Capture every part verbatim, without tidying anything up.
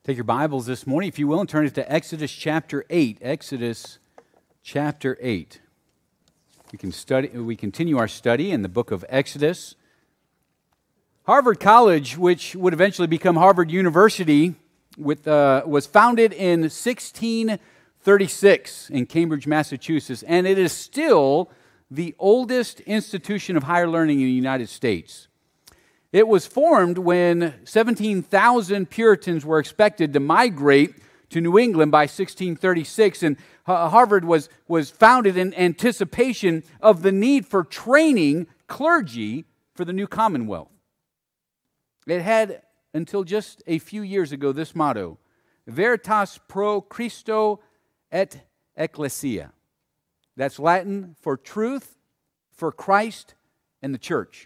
Take your Bibles this morning, if you will, and turn it to Exodus chapter eight. Exodus chapter eight. We can study. We continue our study in the book of Exodus. Harvard College, which would eventually become Harvard University, with, uh, was founded in sixteen thirty-six in Cambridge, Massachusetts, and it is still the oldest institution of higher learning in the United States. It was formed when seventeen thousand Puritans were expected to migrate to New England by sixteen thirty-six, and Harvard was, was founded in anticipation of the need for training clergy for the new Commonwealth. It had, until just a few years ago, this motto: Veritas pro Christo et Ecclesia. That's Latin for truth, for Christ, and the church.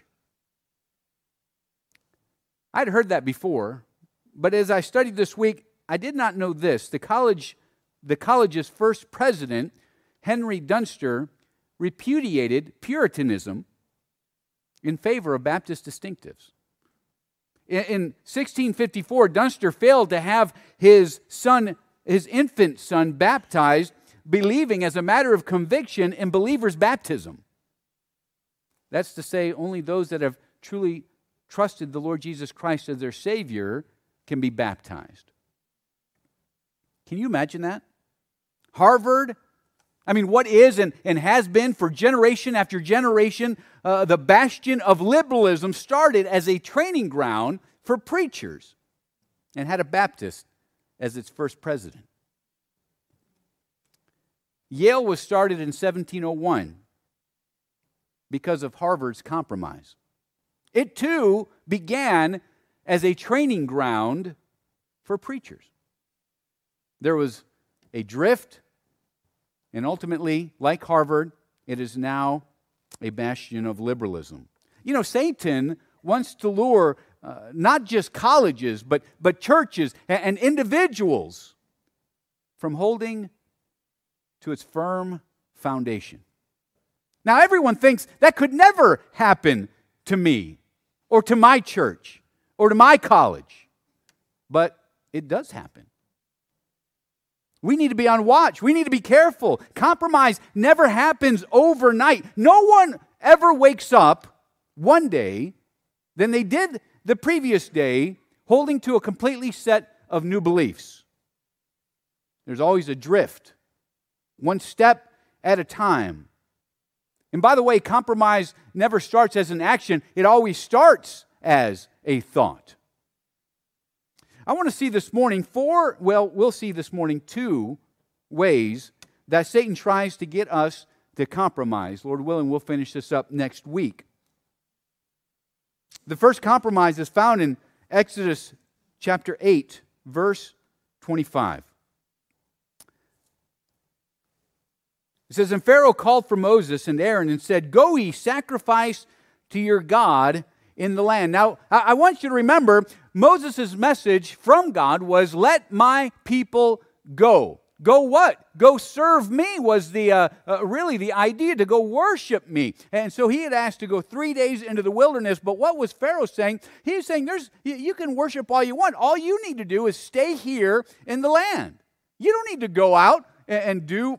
I'd heard that before, but as I studied this week, I did not know this. The college, the college's first president, Henry Dunster, repudiated Puritanism in favor of Baptist distinctives. In, in sixteen fifty-four, Dunster failed to have his son, his infant son, baptized, believing as a matter of conviction in believers' baptism. That's to say, only those that have truly trusted the Lord Jesus Christ as their Savior can be baptized. Can you imagine that? Harvard, I mean, what is and, and has been for generation after generation, uh, the bastion of liberalism, started as a training ground for preachers and had a Baptist as its first president. Yale was started in seventeen oh one because of Harvard's compromise. It too began as a training ground for preachers. There was a drift, and ultimately, like Harvard, it is now a bastion of liberalism. You know, Satan wants to lure uh, not just colleges, but, but churches and, and individuals from holding to its firm foundation. Now, everyone thinks that could never happen to me, or to my church, or to my college. But it does happen. We need to be on watch. We need to be careful. Compromise never happens overnight. No one ever wakes up one day than they did the previous day, holding to a completely set of new beliefs. There's always a drift, one step at a time. And by the way, compromise never starts as an action. It always starts as a thought. I want to see this morning four, well, we'll see this morning two ways that Satan tries to get us to compromise. Lord willing, we'll finish this up next week. The first compromise is found in Exodus chapter eight, verse twenty-five. It says, "And Pharaoh called for Moses and Aaron and said, 'Go ye, sacrifice to your God in the land.'" Now, I want you to remember, Moses' message from God was, "Let my people go." Go what? Go serve me was the uh, uh, really the idea, to go worship me. And so he had asked to go three days into the wilderness. But what was Pharaoh saying? He was saying, "There's you, you can worship all you want. All you need to do is stay here in the land. You don't need to go out and, and do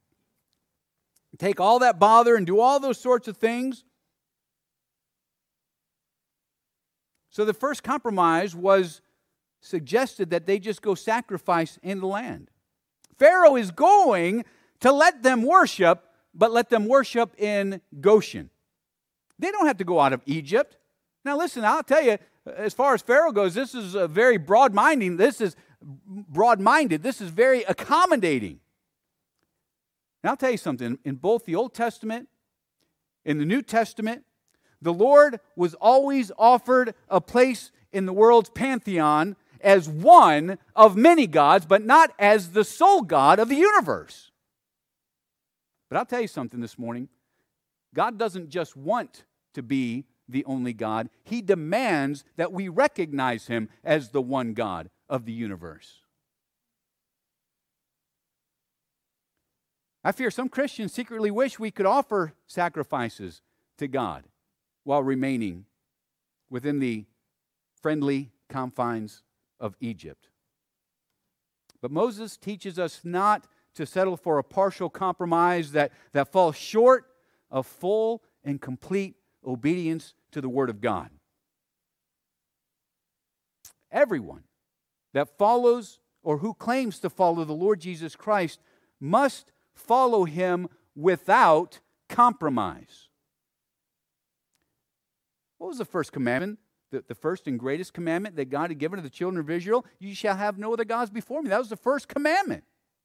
take all that bother and do all those sorts of things." So the first compromise was suggested that they just go sacrifice in the land. Pharaoh is going to let them worship, but let them worship in Goshen. They don't have to go out of Egypt. Now listen, I'll tell you, as far as Pharaoh goes, this is a very broad-minded. This is broad-minded. This is very accommodating. And I'll tell you something, in both the Old Testament, in the New Testament, the Lord was always offered a place in the world's pantheon as one of many gods, but not as the sole God of the universe. But I'll tell you something this morning, God doesn't just want to be the only God. He demands that we recognize Him as the one God of the universe. I fear some Christians secretly wish we could offer sacrifices to God while remaining within the friendly confines of Egypt. But Moses teaches us not to settle for a partial compromise that, that falls short of full and complete obedience to the Word of God. Everyone that follows or who claims to follow the Lord Jesus Christ must follow Him without compromise. What was the first commandment? The, the first and greatest commandment that God had given to the children of Israel? You shall have no other gods before me. That was the first commandment.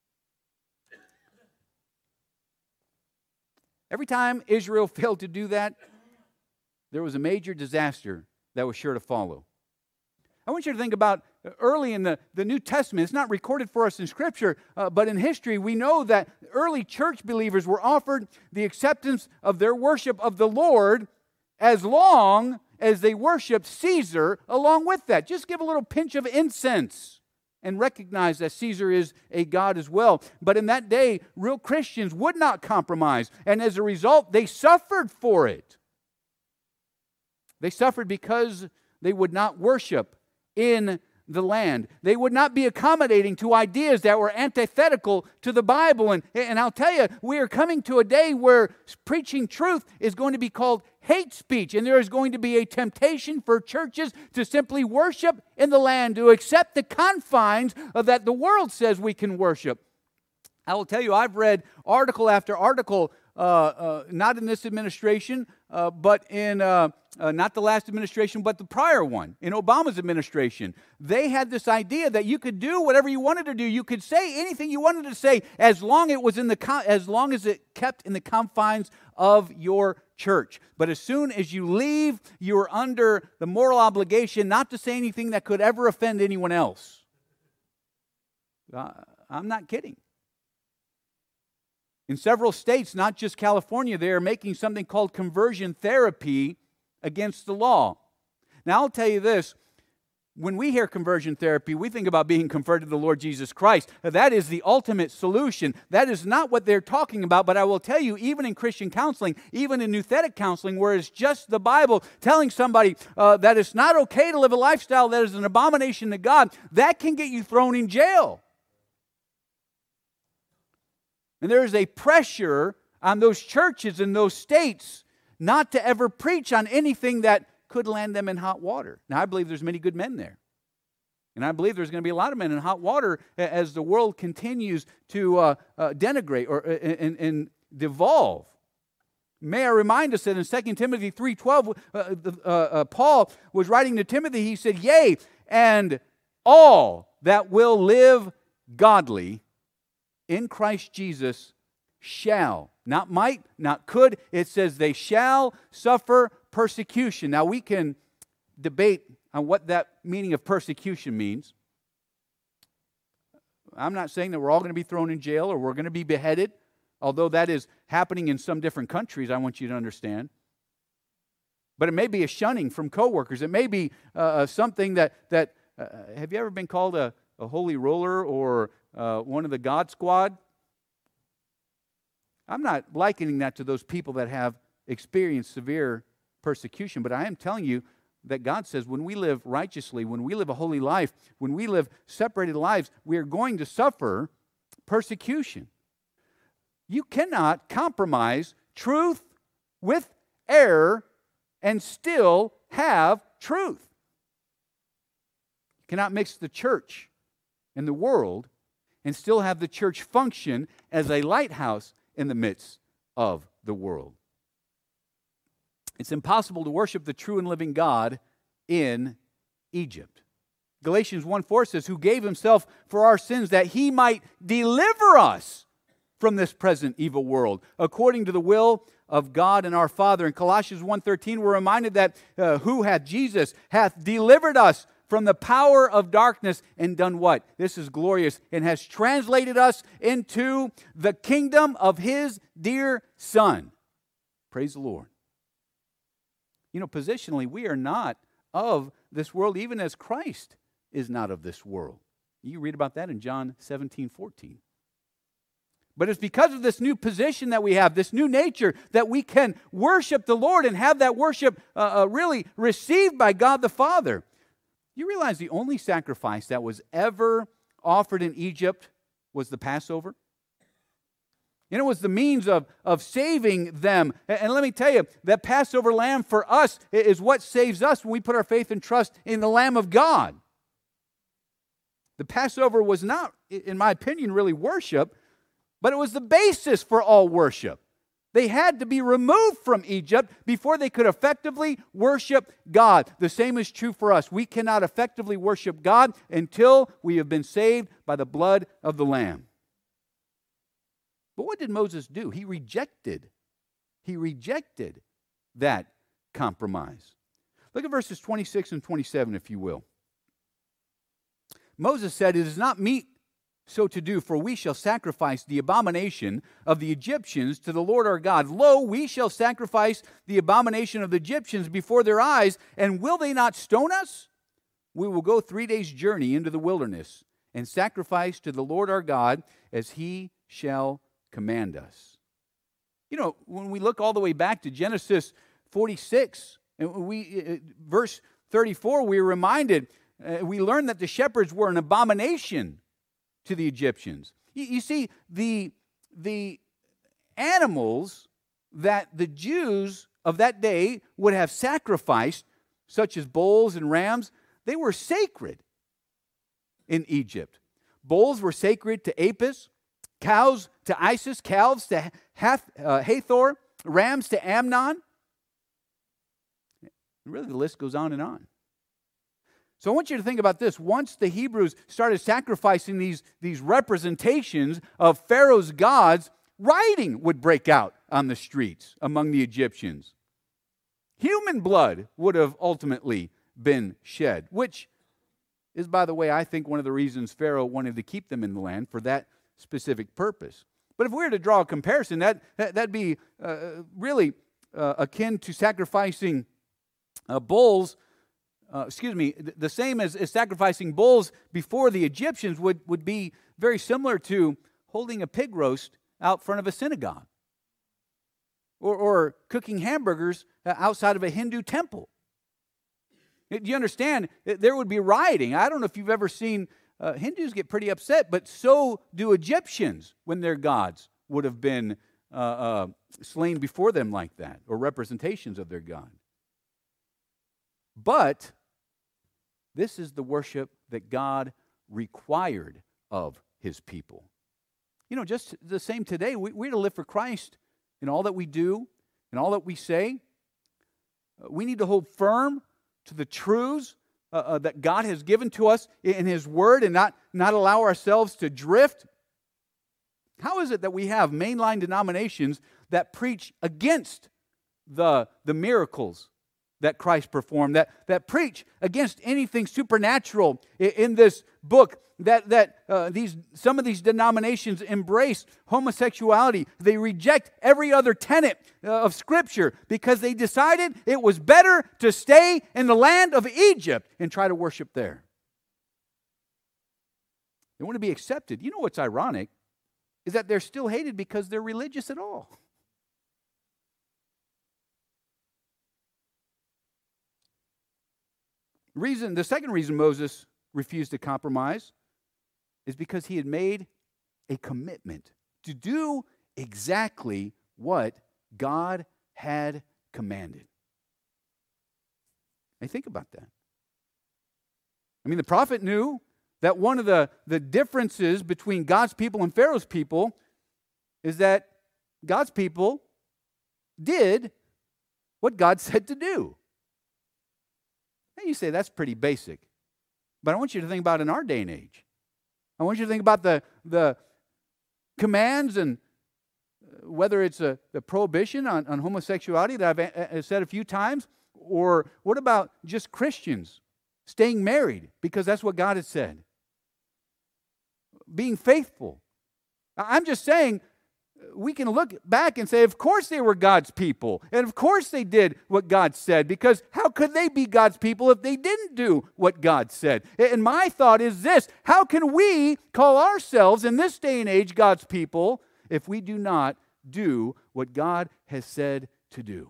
Every time Israel failed to do that, there was a major disaster that was sure to follow. I want you to think about early in the, the New Testament. It's not recorded for us in Scripture, uh, but in history we know that early church believers were offered the acceptance of their worship of the Lord as long as they worshiped Caesar along with that. Just give a little pinch of incense and recognize that Caesar is a god as well. But in that day, real Christians would not compromise, and as a result, they suffered for it. They suffered because they would not worship in the land. They would not be accommodating to ideas that were antithetical to the Bible. And, and I'll tell you, we are coming to a day where preaching truth is going to be called hate speech. And there is going to be a temptation for churches to simply worship in the land, to accept the confines of that the world says we can worship. I will tell you, I've read article after article, uh, uh, not in this administration, uh, but in... Uh, Uh, not the last administration, but the prior one, in Obama's administration. They had this idea that you could do whatever you wanted to do. You could say anything you wanted to say as long it was in the as long as it kept in the confines of your church. But as soon as you leave, you are under the moral obligation not to say anything that could ever offend anyone else. Uh, I'm not kidding. In several states, not just California, they are making something called conversion therapy against the law. Now, I'll tell you this. When we hear conversion therapy, we think about being converted to the Lord Jesus Christ. That is the ultimate solution. That is not what they're talking about, but I will tell you, even in Christian counseling, even in nouthetic counseling, where it's just the Bible telling somebody uh, that it's not okay to live a lifestyle that is an abomination to God, that can get you thrown in jail. And there is a pressure on those churches in those states not to ever preach on anything that could land them in hot water. Now, I believe there's many good men there. And I believe there's going to be a lot of men in hot water as the world continues to uh, uh, denigrate or uh, and, and devolve. May I remind us that in Second Timothy three twelve, uh, uh, uh, Paul was writing to Timothy, he said, "Yea, and all that will live godly in Christ Jesus shall," not might, not could. It says they shall suffer persecution. Now, we can debate on what that meaning of persecution means. I'm not saying that we're all going to be thrown in jail or we're going to be beheaded, although that is happening in some different countries, I want you to understand. But it may be a shunning from coworkers. It may be uh, something that, that uh, have you ever been called a, a holy roller or uh, one of the God squad? I'm not likening that to those people that have experienced severe persecution, but I am telling you that God says when we live righteously, when we live a holy life, when we live separated lives, we are going to suffer persecution. You cannot compromise truth with error and still have truth. You cannot mix the church and the world and still have the church function as a lighthouse in the midst of the world. It's impossible to worship the true and living God in Egypt. Galatians one four says, "Who gave himself for our sins that he might deliver us from this present evil world, according to the will of God and our Father." In Colossians one thirteen, we're reminded that uh, who hath Jesus hath delivered us from the power of darkness and done what? This is glorious, and has translated us into the kingdom of his dear Son. Praise the Lord. You know, positionally, we are not of this world, even as Christ is not of this world. You read about that in John seventeen fourteen. But it's because of this new position that we have, this new nature, that we can worship the Lord and have that worship uh, uh, really received by God the Father. You realize the only sacrifice that was ever offered in Egypt was the Passover. And it was the means of, of saving them. And, and let me tell you, that Passover lamb for us is what saves us when we put our faith and trust in the Lamb of God. The Passover was not, in my opinion, really worship, but it was the basis for all worship. They had to be removed from Egypt before they could effectively worship God. The same is true for us. We cannot effectively worship God until we have been saved by the blood of the Lamb. But what did Moses do? He rejected. He rejected that compromise. Look at verses twenty-six and twenty-seven, if you will. Moses said, "It is not meet so to do, for we shall sacrifice the abomination of the Egyptians to the Lord our God. Lo, we shall sacrifice the abomination of the Egyptians before their eyes, and will they not stone us? We will go three days' journey into the wilderness and sacrifice to the Lord our God as he shall command us." You know, when we look all the way back to Genesis forty-six, and we, verse thirty-four, we're reminded, uh, we learn that the shepherds were an abomination to the Egyptians. You, you see, the, the animals that the Jews of that day would have sacrificed, such as bulls and rams, they were sacred in Egypt. Bulls were sacred to Apis, cows to Isis, calves to Hath, uh, Hathor, rams to Amnon. Really, the list goes on and on. So I want you to think about this. Once the Hebrews started sacrificing these, these representations of Pharaoh's gods, rioting would break out on the streets among the Egyptians. Human blood would have ultimately been shed, which is, by the way, I think one of the reasons Pharaoh wanted to keep them in the land, for that specific purpose. But if we were to draw a comparison, that, that, that'd be uh, really uh, akin to sacrificing uh, bulls, uh, excuse me, th- the same as, as sacrificing bulls before the Egyptians would, would be very similar to holding a pig roast out front of a synagogue, or, or cooking hamburgers outside of a Hindu temple. Do you understand? There would be rioting. I don't know if you've ever seen, uh, Hindus get pretty upset, but so do Egyptians when their gods would have been uh, uh, slain before them like that, or representations of their god. But this is the worship that God required of his people. You know, just the same today, we, we're to live for Christ in all that we do, in all that we say. Uh, we need to hold firm to the truths uh, uh, that God has given to us in his word, and not, not allow ourselves to drift. How is it that we have mainline denominations that preach against the, the miracles that Christ performed, that, that preach against anything supernatural in, in this book, that, that uh, these some of these denominations embrace homosexuality? They reject every other tenet uh, of Scripture because they decided it was better to stay in the land of Egypt and try to worship there. They want to be accepted. You know what's ironic is that they're still hated because they're religious at all. Reason, the second reason Moses refused to compromise is because he had made a commitment to do exactly what God had commanded. Now think about that. I mean, the prophet knew that one of the, the differences between God's people and Pharaoh's people is that God's people did what God said to do. And you say, that's pretty basic. But I want you to think about in our day and age. I want you to think about the, the commands, and whether it's a, the prohibition on, on homosexuality that I've a, a said a few times, or what about just Christians staying married because that's what God has said. Being faithful. I'm just saying, we can look back and say, of course they were God's people, and of course they did what God said, because how could they be God's people if they didn't do what God said? And my thought is this: how can we call ourselves in this day and age God's people if we do not do what God has said to do?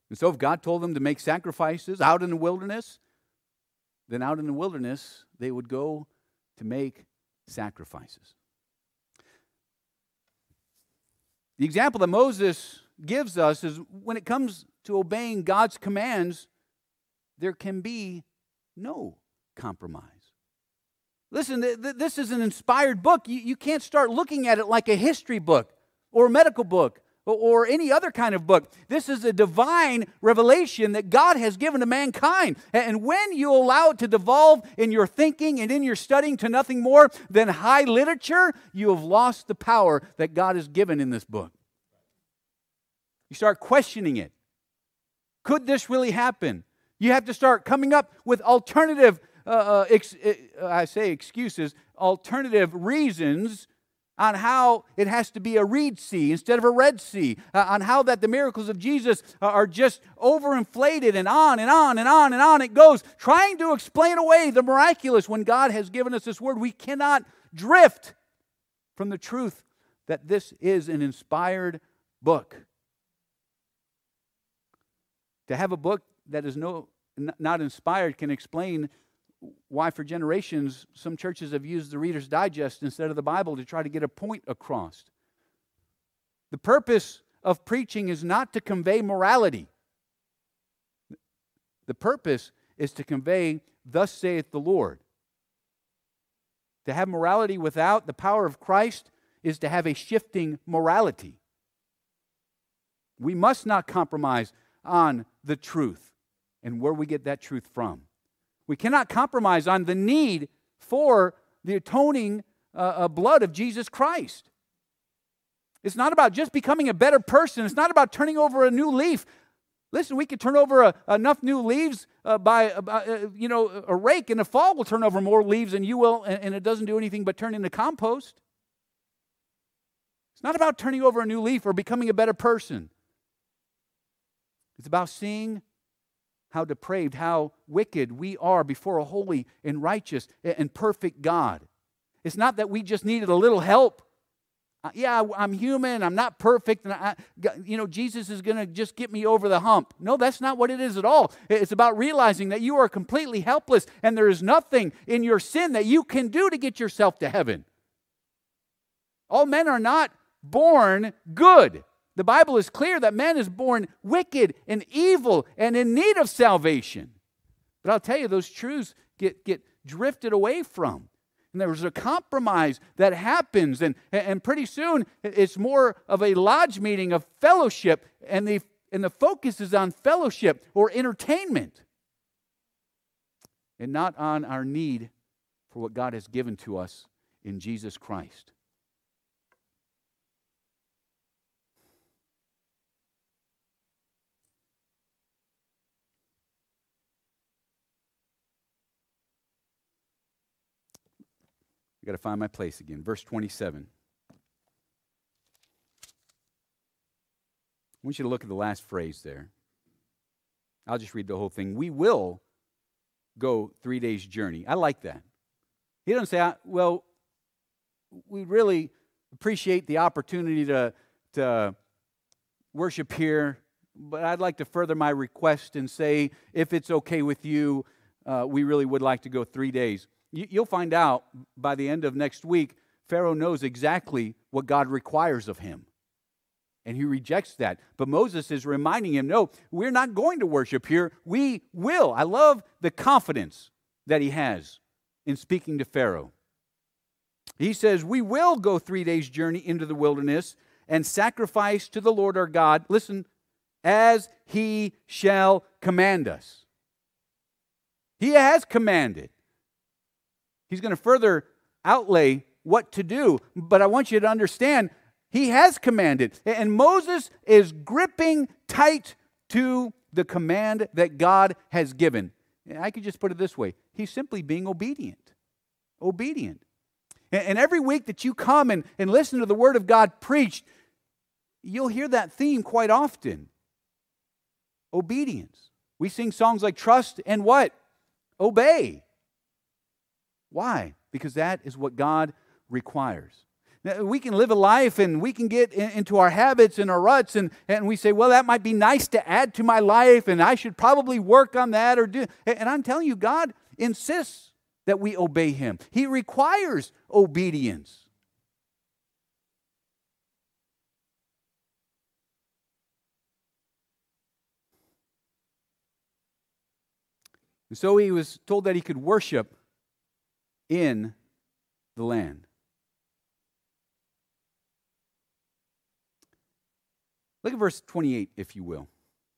And so if God told them to make sacrifices out in the wilderness, then out in the wilderness they would go to make sacrifices. The example that Moses gives us is when it comes to obeying God's commands, there can be no compromise. Listen, th- th- this is an inspired book. You, you can't start looking at it like a history book or a medical book or, or any other kind of book. This is a divine revelation that God has given to mankind. And, and when you allow it to devolve in your thinking and in your studying to nothing more than high literature, you have lost the power that God has given in this book. You start questioning it. Could this really happen? You have to start coming up with alternative, uh, uh, ex- uh, I say excuses, alternative reasons on how it has to be a Reed Sea instead of a Red Sea, uh, on how that the miracles of Jesus are just overinflated, and on and on and on and on it goes, trying to explain away the miraculous when God has given us this word. We cannot drift from the truth that this is an inspired book. To have a book that is no, not inspired can explain why for generations some churches have used the Reader's Digest instead of the Bible to try to get a point across. The purpose of preaching is not to convey morality. The purpose is to convey, thus saith the Lord. To have morality without the power of Christ is to have a shifting morality. We must not compromise on the truth and where we get that truth from. We cannot compromise on the need for the atoning uh, uh, blood of Jesus Christ. It's not about just becoming a better person. It's not about turning over a new leaf. Listen, we could turn over a, enough new leaves uh, by, uh, uh, you know, a rake. In the fall, will turn over more leaves than you will, and, and it doesn't do anything but turn into compost. It's not about turning over a new leaf or becoming a better person. It's about seeing how depraved, how wicked we are before a holy and righteous and perfect God. It's not that we just needed a little help. Uh, yeah, I'm human, I'm not perfect, and I, you know, Jesus is going to just get me over the hump. No, that's not what it is at all. It's about realizing that you are completely helpless and there is nothing in your sin that you can do to get yourself to heaven. All men are not born good. The Bible is clear that man is born wicked and evil and in need of salvation. But I'll tell you, those truths get, get drifted away from. And there's a compromise that happens. And, and pretty soon, it's more of a lodge meeting of fellowship. And the, and the focus is on fellowship or entertainment. And not on our need for what God has given to us in Jesus Christ. I've got to find my place again. Verse twenty-seven. I want you to look at the last phrase there. I'll just read the whole thing. We will go three days' journey. I like that. He doesn't say, well, we really appreciate the opportunity to, to worship here, but I'd like to further my request and say, if it's okay with you, uh, we really would like to go three days. You'll find out by the end of next week, Pharaoh knows exactly what God requires of him. And he rejects that. But Moses is reminding him, no, we're not going to worship here. We will. I love the confidence that he has in speaking to Pharaoh. He says, we will go three days' journey into the wilderness and sacrifice to the Lord our God, listen, as he shall command us. He has commanded. He's going to further outlay what to do. But I want you to understand, he has commanded. And Moses is gripping tight to the command that God has given. I could just put it this way. He's simply being obedient. Obedient. And every week that you come and, and listen to the Word of God preached, you'll hear that theme quite often. Obedience. We sing songs like trust and what? Obey. Why? Because that is what God requires. We can live a life and we can get in, into our habits and our ruts, and, and we say, well, that might be nice to add to my life, and I should probably work on that or do. And I'm telling you, God insists that we obey Him. He requires obedience. And so he was told that he could worship in the land. Look at verse twenty-eight, if you will.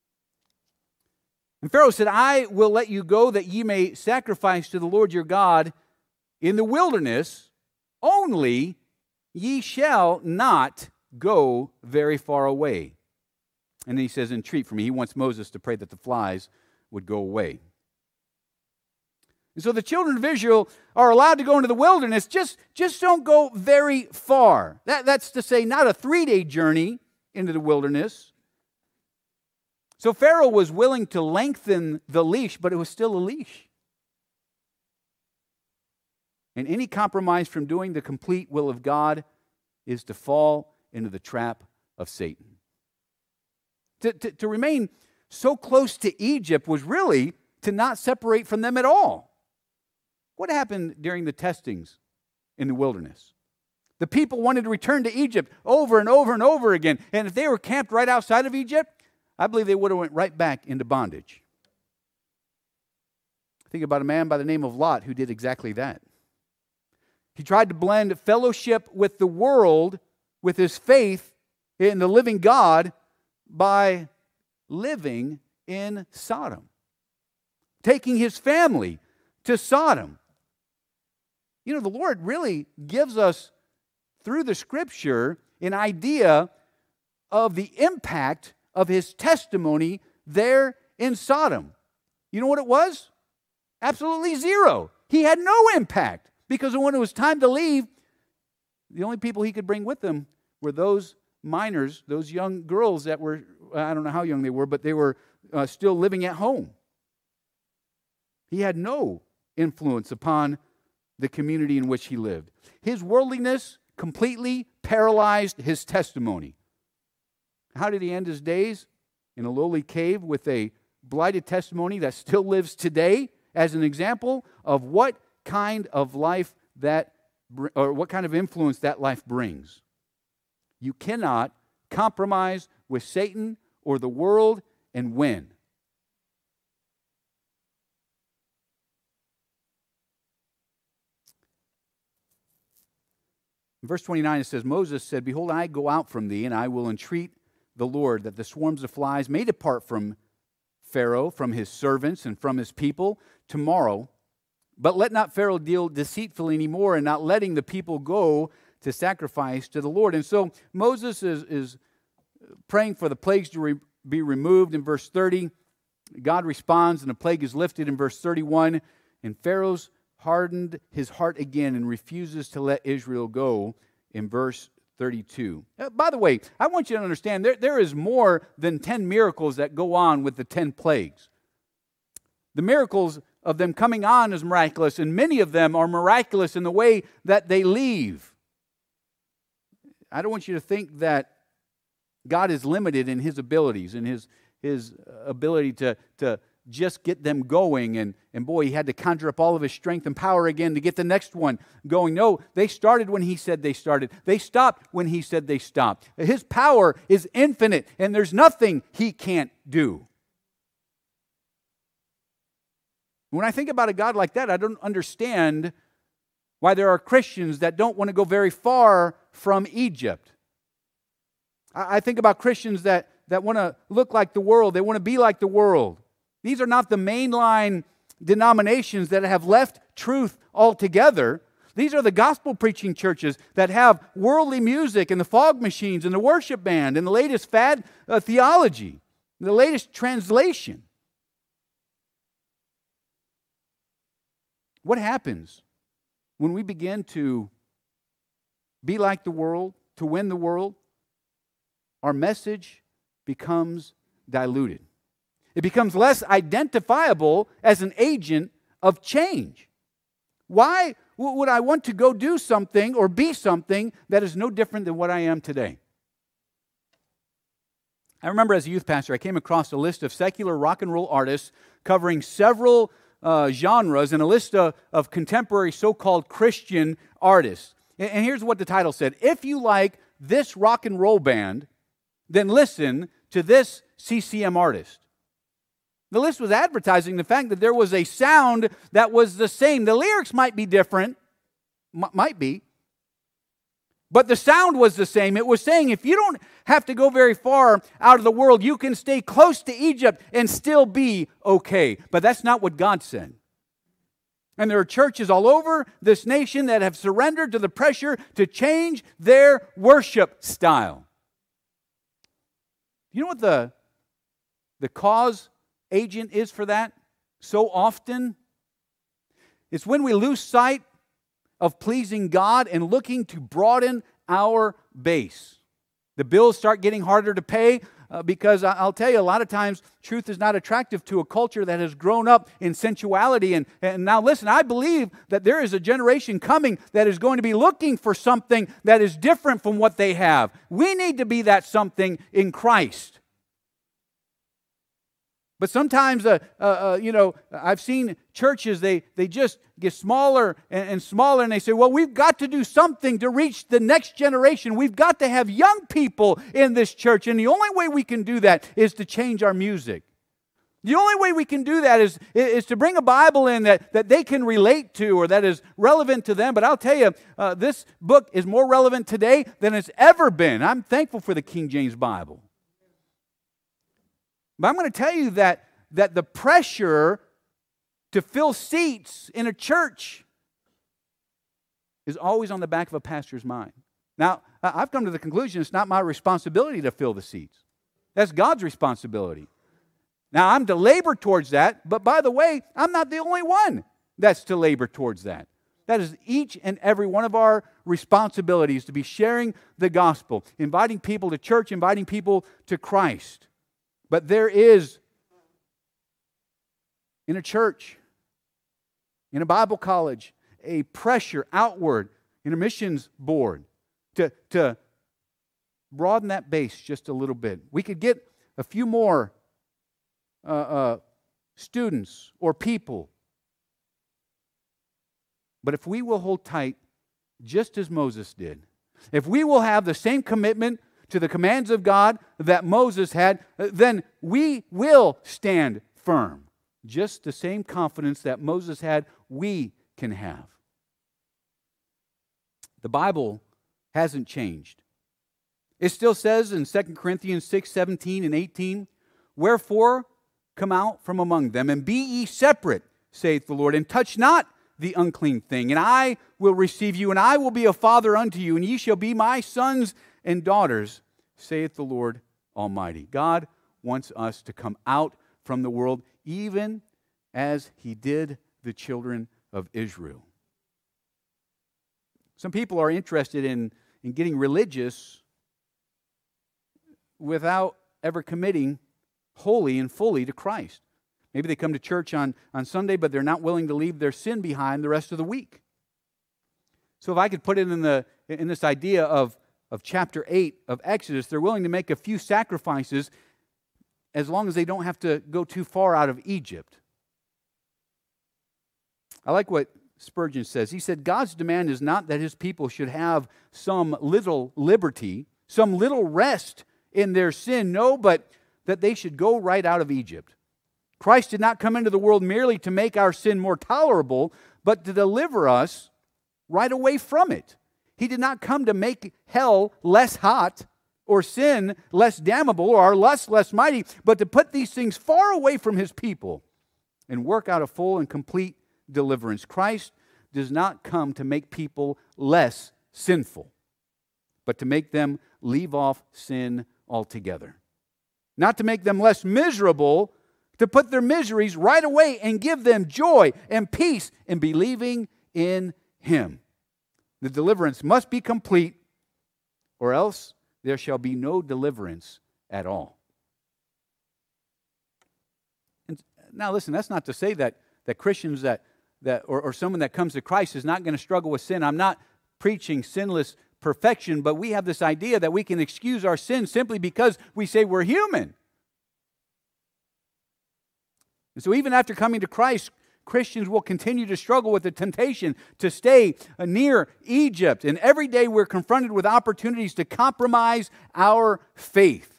And Pharaoh said, I will let you go that ye may sacrifice to the Lord your God in the wilderness, only ye shall not go very far away. And then he says, entreat for me. He wants Moses to pray that the flies would go away. And so the children of Israel are allowed to go into the wilderness, just, just don't go very far. That, that's to say, not a three-day journey into the wilderness. So Pharaoh was willing to lengthen the leash, but it was still a leash. And any compromise from doing the complete will of God is to fall into the trap of Satan. To, to, to remain so close to Egypt was really to not separate from them at all. What happened during the testings in the wilderness? The people wanted to return to Egypt over and over and over again. And if they were camped right outside of Egypt, I believe they would have went right back into bondage. Think about a man by the name of Lot who did exactly that. He tried to blend fellowship with the world with his faith in the living God by living in Sodom, taking his family to Sodom. You know, the Lord really gives us, through the Scripture, an idea of the impact of His testimony there in Sodom. You know what it was? Absolutely zero. He had no impact, because when it was time to leave, the only people He could bring with Him were those minors, those young girls that were, I don't know how young they were, but they were uh, still living at home. He had no influence upon the community in which he lived. His worldliness completely paralyzed his testimony. How did he end his days? In a lowly cave with a blighted testimony that still lives today as an example of what kind of life that, or what kind of influence that life brings. You cannot compromise with Satan or the world and win. In verse twenty-nine it says, Moses said, Behold, I go out from thee, and I will entreat the Lord that the swarms of flies may depart from Pharaoh, from his servants, and from his people tomorrow. But let not Pharaoh deal deceitfully anymore, and not letting the people go to sacrifice to the Lord. And so Moses is, is praying for the plagues to re, be removed in verse thirty. God responds, and the plague is lifted in verse thirty-one. And Pharaoh's hardened his heart again and refuses to let Israel go in verse thirty-two. Uh, by the way, I want you to understand there, there is more than ten miracles that go on with the ten plagues. The miracles of them coming on is miraculous, and many of them are miraculous in the way that they leave. I don't want you to think that God is limited in His abilities and His, his ability to, to just get them going. And, and boy, He had to conjure up all of His strength and power again to get the next one going. No, they started when He said they started. They stopped when He said they stopped. His power is infinite, and there's nothing He can't do. When I think about a God like that, I don't understand why there are Christians that don't want to go very far from Egypt. I, I think about Christians that, that want to look like the world. They want to be like the world. These are not the mainline denominations that have left truth altogether. These are the gospel preaching churches that have worldly music and the fog machines and the worship band and the latest fad uh, theology, the latest translation. What happens when we begin to be like the world, to win the world? Our message becomes diluted. It becomes less identifiable as an agent of change. Why W- Would I want to go do something or be something that is no different than what I am today? I remember as a youth pastor, I came across a list of secular rock and roll artists covering several uh, genres and a list of, of contemporary so-called Christian artists. And, and here's what the title said. If you like this rock and roll band, then listen to this C C M artist. The list was advertising the fact that there was a sound that was the same. The lyrics might be different, m- might be, but the sound was the same. It was saying if you don't have to go very far out of the world, you can stay close to Egypt and still be okay. But that's not what God said. And there are churches all over this nation that have surrendered to the pressure to change their worship style. You know what the, the cause agent is for that so often? It's when we lose sight of pleasing God and looking to broaden our base. The bills start getting harder to pay uh, because I'll tell you, a lot of times truth is not attractive to a culture that has grown up in sensuality. And, and now listen, I believe that there is a generation coming that is going to be looking for something that is different from what they have. We need to be that something in Christ. But sometimes, uh, uh, uh, you know, I've seen churches, they, they just get smaller and, and smaller, and they say, well, we've got to do something to reach the next generation. We've got to have young people in this church, and the only way we can do that is to change our music. The only way we can do that is, is to bring a Bible in that, that they can relate to or that is relevant to them. But I'll tell you, uh, this book is more relevant today than it's ever been. I'm thankful for the King James Bible. But I'm going to tell you that, that the pressure to fill seats in a church is always on the back of a pastor's mind. Now, I've come to the conclusion it's not my responsibility to fill the seats. That's God's responsibility. Now, I'm to labor towards that, but by the way, I'm not the only one that's to labor towards that. That is each and every one of our responsibilities to be sharing the gospel, inviting people to church, inviting people to Christ. But there is, in a church, in a Bible college, a pressure outward in a missions board to, to broaden that base just a little bit. We could get a few more uh, uh, students or people. But if we will hold tight, just as Moses did, if we will have the same commitment to the commands of God that Moses had, then we will stand firm. Just the same confidence that Moses had, we can have. The Bible hasn't changed. It still says in Second Corinthians six, seventeen and eighteen, wherefore come out from among them, and be ye separate, saith the Lord, and touch not the unclean thing, and I will receive you, and I will be a father unto you, and ye shall be my sons and daughters, saith the Lord Almighty. God wants us to come out from the world, even as He did the children of Israel. Some people are interested in, in getting religious without ever committing wholly and fully to Christ. Maybe they come to church on, on Sunday, but they're not willing to leave their sin behind the rest of the week. So if I could put it in the in this idea of, of chapter eight of Exodus, they're willing to make a few sacrifices as long as they don't have to go too far out of Egypt. I like what Spurgeon says. He said, God's demand is not that His people should have some little liberty, some little rest in their sin. No, but that they should go right out of Egypt. Christ did not come into the world merely to make our sin more tolerable, but to deliver us right away from it. He did not come to make hell less hot or sin less damnable or our lust less mighty, but to put these things far away from His people and work out a full and complete deliverance. Christ does not come to make people less sinful, but to make them leave off sin altogether. Not to make them less miserable, to put their miseries right away and give them joy and peace in believing in Him. The deliverance must be complete, or else there shall be no deliverance at all. And now listen, that's not to say that, that Christians that that or, or someone that comes to Christ is not going to struggle with sin. I'm not preaching sinless perfection, but we have this idea that we can excuse our sins simply because we say we're human. And so even after coming to Christ, Christians will continue to struggle with the temptation to stay near Egypt. And every day we're confronted with opportunities to compromise our faith.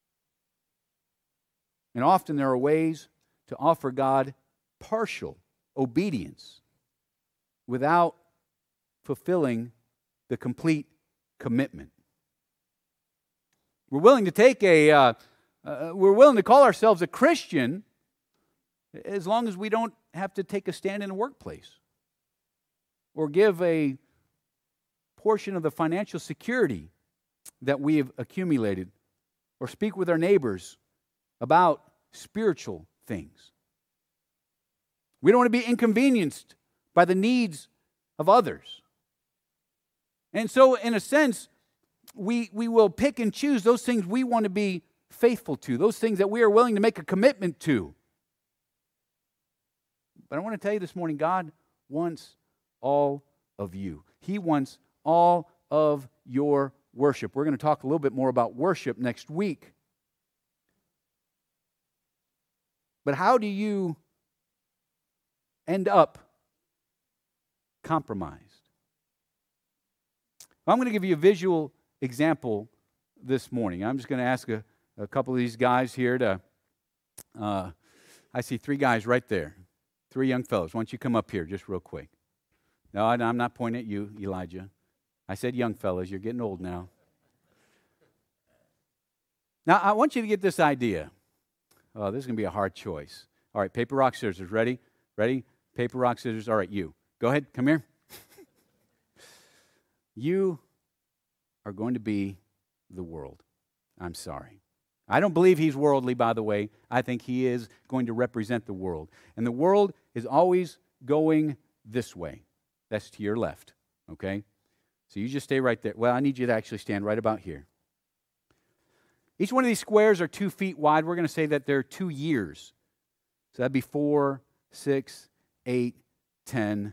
And often there are ways to offer God partial obedience without fulfilling the complete commitment. We're willing to take a, uh, uh, we're willing to call ourselves a Christian as long as we don't have to take a stand in a workplace or give a portion of the financial security that we have accumulated or speak with our neighbors about spiritual things. We don't want to be inconvenienced by the needs of others. And so, in a sense, we, we will pick and choose those things we want to be faithful to, those things that we are willing to make a commitment to. But I want to tell you this morning, God wants all of you. He wants all of your worship. We're going to talk a little bit more about worship next week. But how do you end up compromised? Well, I'm going to give you a visual example this morning. I'm just going to ask a, a couple of these guys here to, uh, I see three guys right there. Three young fellows. Why don't you come up here just real quick? No, I'm not pointing at you, Elijah. I said young fellas. You're getting old now. Now, I want you to get this idea. Oh, this is going to be a hard choice. All right, paper, rock, scissors. Ready? Ready? Paper, rock, scissors. All right, you. Go ahead. Come here. You are going to be the world. I'm sorry. I don't believe he's worldly, by the way. I think he is going to represent the world. And the world is always going this way. That's to your left, okay? So you just stay right there. Well, I need you to actually stand right about here. Each one of these squares are two feet wide. We're going to say that they're two years. So that'd be four, six, eight, ten.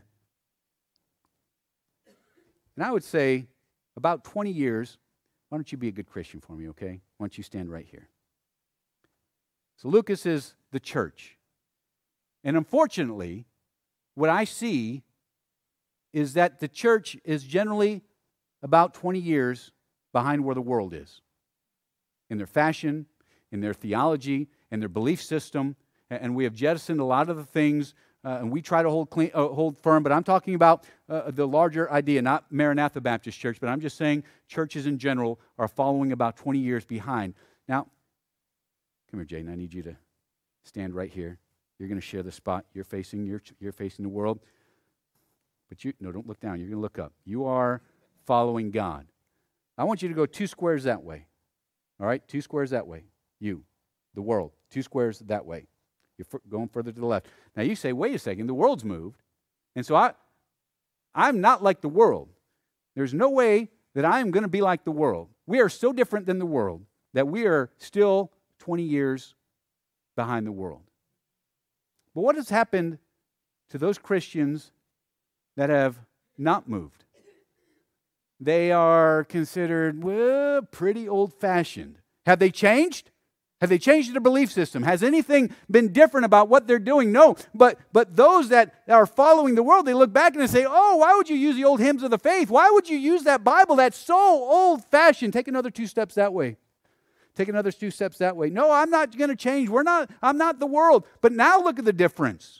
And I would say about twenty years. Why don't you be a good Christian for me, okay? Why don't you stand right here? So Lucas is the church. And unfortunately, what I see is that the church is generally about twenty years behind where the world is. In their fashion, in their theology, in their belief system. And we have jettisoned a lot of the things, uh, and we try to hold clean, uh, hold firm. But I'm talking about uh, the larger idea, not Maranatha Baptist Church, but I'm just saying churches in general are following about twenty years behind. Now, come here, Jaden. I need you to stand right here. You're going to share the spot. You're facing you're, you're facing the world. But you no, don't look down. You're going to look up. You are following God. I want you to go two squares that way. All right, two squares that way. You, the world, two squares that way. You're f- going further to the left. Now you say, wait a second, the world's moved. And so I, I'm not like the world. There's no way that I am going to be like the world. We are so different than the world that we are still twenty years behind the world. But what has happened to those Christians that have not moved? They are considered, well, pretty old-fashioned. Have they changed? Have they changed their belief system? Has anything been different about what they're doing? No. But but those that are following the world, they look back and they say, oh, why would you use the old hymns of the faith? Why would you use that Bible that's so old-fashioned? Take another two steps that way. Take another two steps that way. No, I'm not going to change. We're not, I'm not the world. But now look at the difference.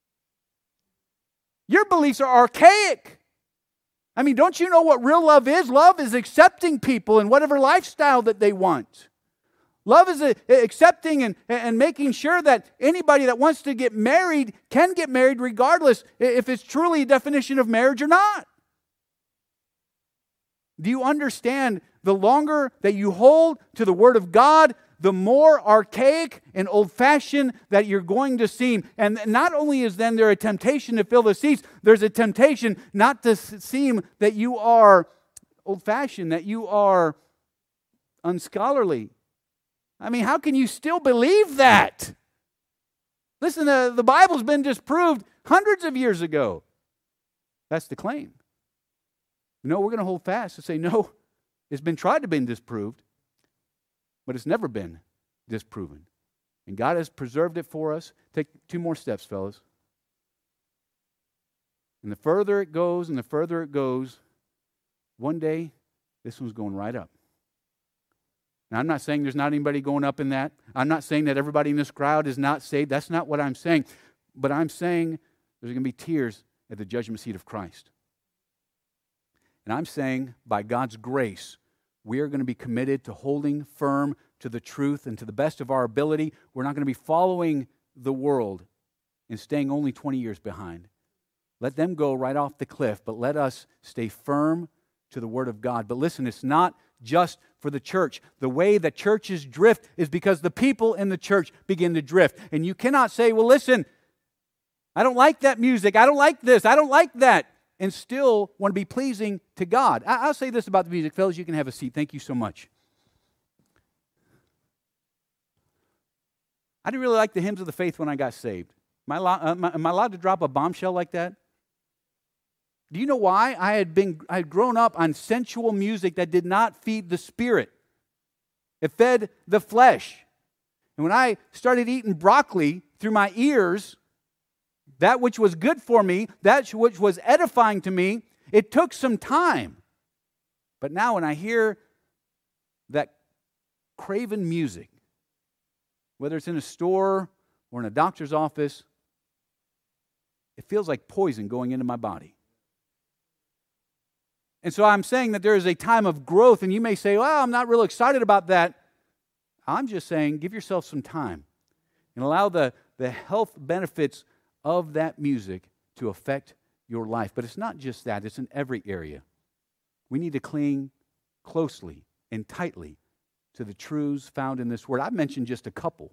Your beliefs are archaic. I mean, don't you know what real love is? Love is accepting people in whatever lifestyle that they want. Love is a, accepting and, and making sure that anybody that wants to get married can get married regardless if it's truly a definition of marriage or not. Do you understand the longer that you hold to the Word of God, the more archaic and old-fashioned that you're going to seem. And not only is then there a temptation to fill the seats, there's a temptation not to seem that you are old-fashioned, that you are unscholarly. I mean, how can you still believe that? Listen, uh, the Bible's been disproved hundreds of years ago. That's the claim. No, we're going to hold fast and say, no, it's been tried to be disproved, but it's never been disproven. And God has preserved it for us. Take two more steps, fellas. And the further it goes and the further it goes, one day, this one's going right up. Now, I'm not saying there's not anybody going up in that. I'm not saying that everybody in this crowd is not saved. That's not what I'm saying. But I'm saying there's going to be tears at the judgment seat of Christ. And I'm saying, by God's grace, we are going to be committed to holding firm to the truth and to the best of our ability. We're not going to be following the world and staying only twenty years behind. Let them go right off the cliff, but let us stay firm to the Word of God. But listen, it's not just for the church. The way that churches drift is because the people in the church begin to drift. And you cannot say, well, listen, I don't like that music. I don't like this. I don't like that. And still want to be pleasing to God. I'll say this about the music. Fellas, you can have a seat. Thank you so much. I didn't really like the hymns of the faith when I got saved. Am I, allowed, am I, am I allowed to drop a bombshell like that? Do you know why? I had been I had grown up on sensual music that did not feed the spirit. It fed the flesh. And when I started eating broccoli through my ears, that which was good for me, that which was edifying to me, it took some time. But now when I hear that craven music, whether it's in a store or in a doctor's office, it feels like poison going into my body. And so I'm saying that there is a time of growth, and you may say, well, I'm not real excited about that. I'm just saying, give yourself some time and allow the, the health benefits of that music to affect your life. But it's not just that, it's in every area. We need to cling closely and tightly to the truths found in this word. I've mentioned just a couple.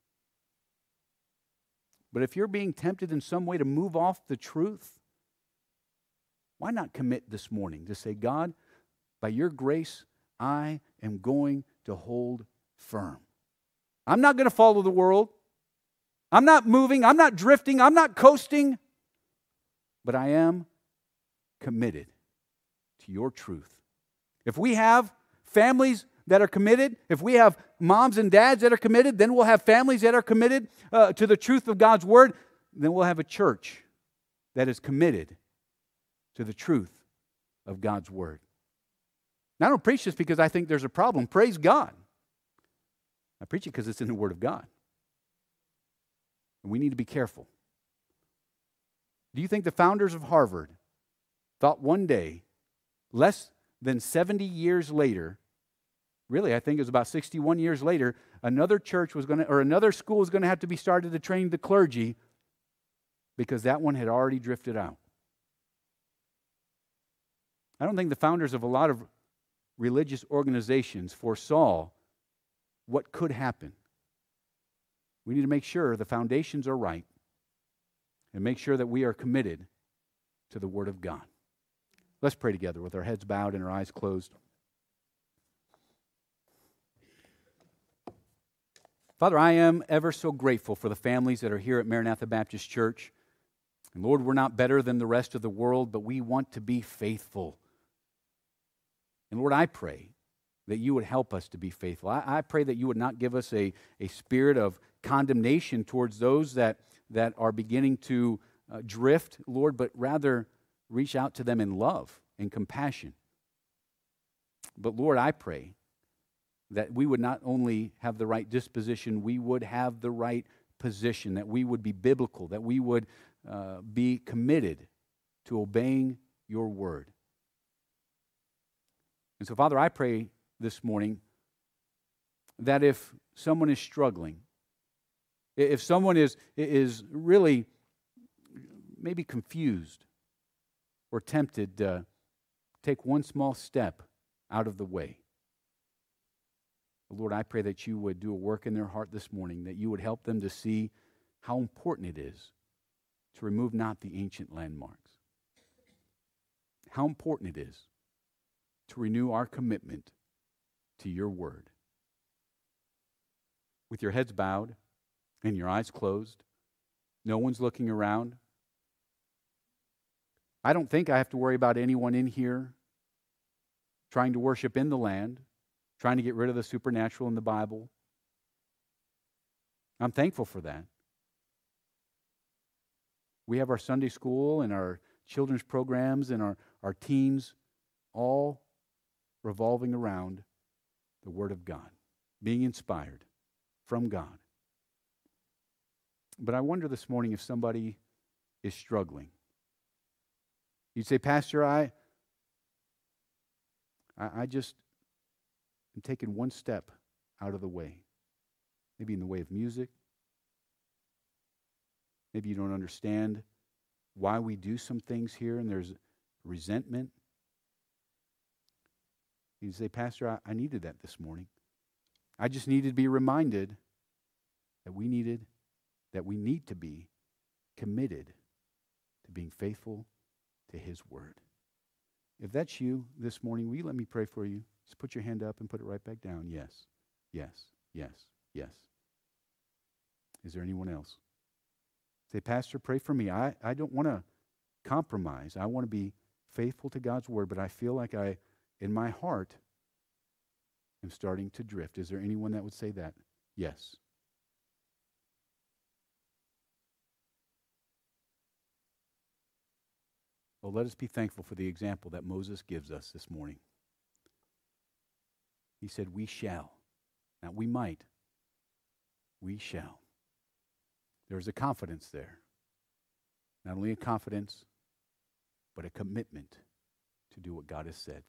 But if you're being tempted in some way to move off the truth, why not commit this morning to say, God, by your grace, I am going to hold firm. I'm not going to follow the world. I'm not moving. I'm not drifting. I'm not coasting. But I am committed to your truth. If we have families that are committed, if we have moms and dads that are committed, then we'll have families that are committed uh, to the truth of God's word. Then we'll have a church that is committed to the truth of God's word. Now, I don't preach this because I think there's a problem. Praise God. I preach it because it's in the word of God. And we need to be careful. Do you think the founders of Harvard thought one day, less than seventy years later, really, I think it was about sixty-one years later, another church was going to, or another school was going to have to be started to train the clergy because that one had already drifted out? I don't think the founders of a lot of religious organizations foresaw what could happen. We need to make sure the foundations are right and make sure that we are committed to the Word of God. Let's pray together with our heads bowed and our eyes closed. Father, I am ever so grateful for the families that are here at Maranatha Baptist Church. And Lord, we're not better than the rest of the world, but we want to be faithful. And Lord, I pray that you would help us to be faithful. I, I pray that you would not give us a, a spirit of condemnation towards those that, that are beginning to uh, drift, Lord, but rather reach out to them in love and compassion. But Lord, I pray that we would not only have the right disposition, we would have the right position, that we would be biblical, that we would uh, be committed to obeying your word. And so, Father, I pray this morning that if someone is struggling, if someone is, is really maybe confused or tempted to take one small step out of the way, Lord, I pray that you would do a work in their heart this morning, that you would help them to see how important it is to remove not the ancient landmarks, how important it is to renew our commitment to your word. With your heads bowed and your eyes closed, no one's looking around, I don't think I have to worry about anyone in here trying to worship in the land, trying to get rid of the supernatural in the Bible. I'm thankful for that. We have our Sunday school and our children's programs and our, our teens all revolving around the Word of God, being inspired from God. But I wonder this morning if somebody is struggling. You'd say, Pastor, I, I, I just am taking one step out of the way. Maybe in the way of music. Maybe you don't understand why we do some things here and there's resentment. You say, Pastor, I, I needed that this morning. I just needed to be reminded that we needed, that we need to be committed to being faithful to His Word. If that's you this morning, will you let me pray for you? Just put your hand up and put it right back down. Yes, yes, yes, yes. Is there anyone else? Say, Pastor, pray for me. I, I don't want to compromise. I want to be faithful to God's Word, but I feel like I, in my heart, am starting to drift. Is there anyone that would say that? Yes. Well, let us be thankful for the example that Moses gives us this morning. He said, we shall. Now, we might. We shall. There's a confidence there. Not only a confidence, but a commitment to do what God has said.